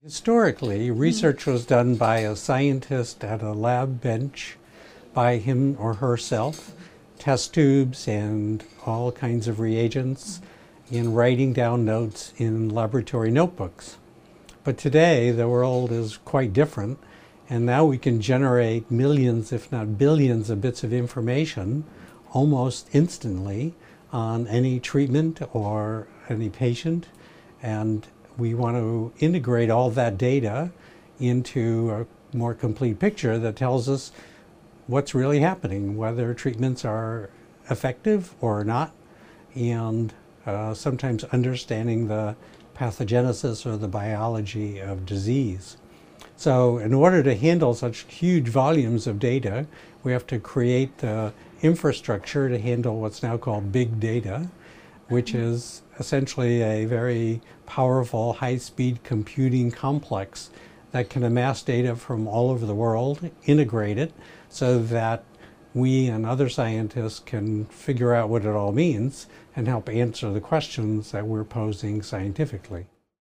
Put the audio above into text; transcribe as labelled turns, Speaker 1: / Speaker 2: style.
Speaker 1: Historically, research was done by a scientist at a lab bench by him or herself, test tubes and all kinds of reagents, and writing down notes in laboratory notebooks. But today, the world is quite different, and now we can generate millions, if not billions, of bits of information almost instantly on any treatment or any patient, and we want to integrate all that data into a more complete picture that tells us what's really happening, whether treatments are effective or not, and sometimes understanding the pathogenesis or the biology of disease. So in order to handle such huge volumes of data, we have to create the infrastructure to handle what's now called big data, which is essentially a very powerful, high-speed computing complex that can amass data from all over the world, integrate it, so that we and other scientists can figure out what it all means and help answer the questions that we're posing scientifically.